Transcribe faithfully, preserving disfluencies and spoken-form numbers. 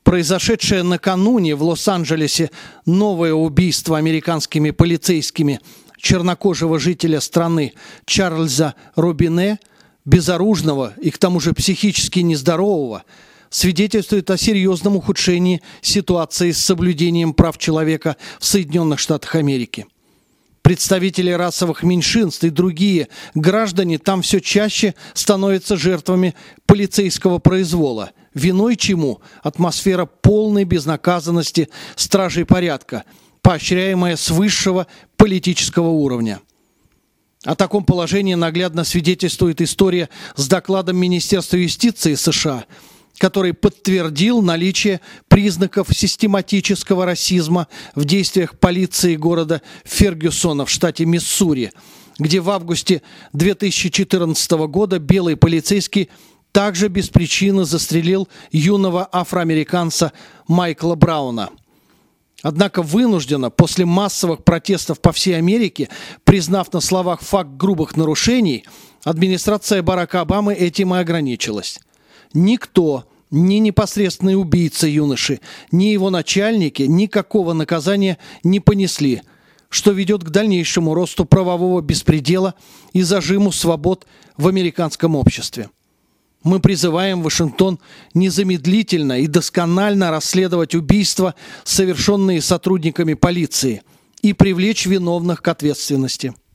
Произошедшее накануне в Лос-Анджелесе новое убийство американскими полицейскими чернокожего жителя страны Чарльза Робине, безоружного и к тому же психически нездорового, свидетельствует о серьезном ухудшении ситуации с соблюдением прав человека в Соединенных Штатах Америки. Представители расовых меньшинств и другие граждане там все чаще становятся жертвами полицейского произвола, виной чему атмосфера полной безнаказанности стражей порядка, поощряемая с высшего политического уровня. О таком положении наглядно свидетельствует история с докладом Министерства юстиции США, который подтвердил наличие признаков систематического расизма в действиях полиции города Фергюсона в штате Миссури, где в августе две тысячи четырнадцатого года белый полицейский также без причины застрелил юного афроамериканца Майкла Брауна. Однако вынуждена после массовых протестов по всей Америке, признав на словах факт грубых нарушений, администрация Барака Обамы этим и ограничилась. Никто, ни непосредственный убийца юноши, ни его начальники никакого наказания не понесли, что ведет к дальнейшему росту правового беспредела и зажиму свобод в американском обществе. Мы призываем Вашингтон незамедлительно и досконально расследовать убийства, совершенные сотрудниками полиции, и привлечь виновных к ответственности.